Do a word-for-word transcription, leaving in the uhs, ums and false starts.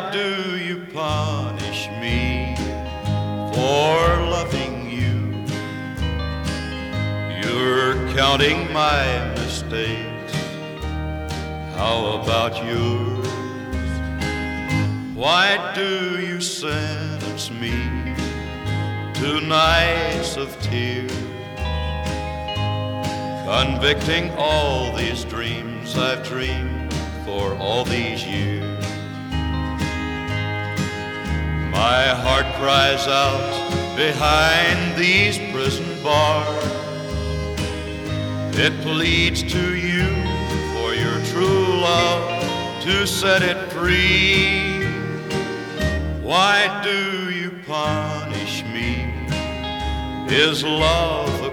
do you punish me for loving you? You're counting my mistakes. How about yours? Why do you sentence me to nights of tears, convicting all these dreams I've dreamed for all these years? My heart cries out behind these prison bars. It pleads to you for your true love to set it free. Why do you punish me? Is love a